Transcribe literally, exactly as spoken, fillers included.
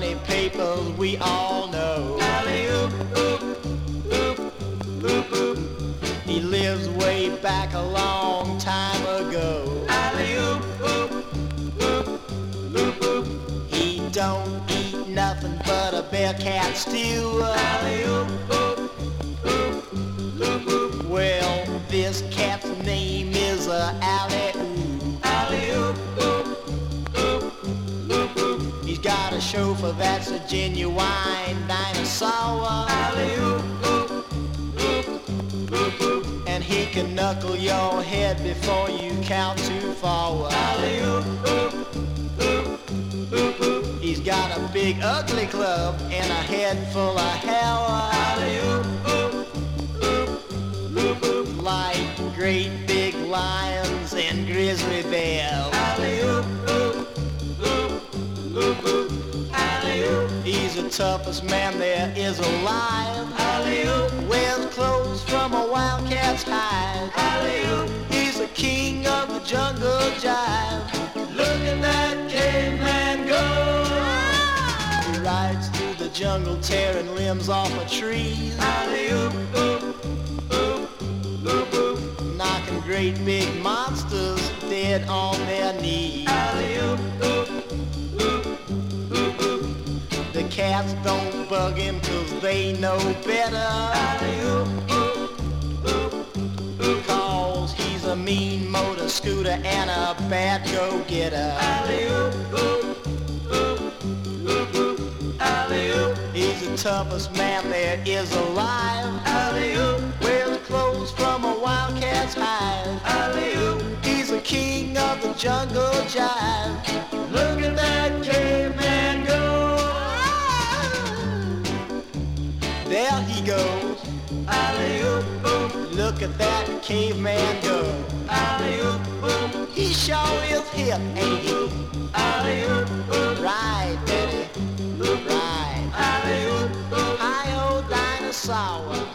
party papers we all know. Alley-oop, oop, oop, oop, oop. He lives way back a long time ago. Alley-oop, oop, oop, oop, oop. He don't eat nothing but a bear cat stew. Alley-oop, oop, oop, oop, oop. Well, this cat's name is uh, Alley-oop. Alley-oop, oop, oop, oop, oop. He's got a chauffeur that's a genuine dinosaur. Alley-oop, oop, oop, oop, oop. And he can knuckle your head before you count too far. Alley-oop, oop, oop, oop, oop. He's got a big ugly club and a head full of hair. Alley-oop, oop, oop, oop, oop. Like great big lions and grizzly bears. Alley-oop, oop, oop, oop, oop. Alley-oop, He's the toughest man there is alive. alley-oop, Wears clothes from a wildcat's hide. alley-oop. He's the king of the jungle jive. Look at that caveman go. He rides through the jungle tearing limbs off of trees. Alley-oop, oop, oop, oop, oop. Knocking great big monsters dead on their knees. Alley-oop, oop, oop, oop, oop. The cats don't bug him cause they know better. Alley-oop, oop, oop, oop. Cause he's a mean motor scooter and a bad go-getter. Alley-oop, oop, oop, oop, oop. Alley-oop, He's the toughest man there is alive. alley-oop, Wears clothes from a wildcat's hide. alley-oop. He's the king of the jungle jive. Look at that caveman go. There he goes. Alley-oop, oop, Look at that caveman go. alley-oop, oop, He sure is hip, ain't he? alley-oop, oop, Right, Betty. Right. alley-oop, oop. Hi, old dinosaur.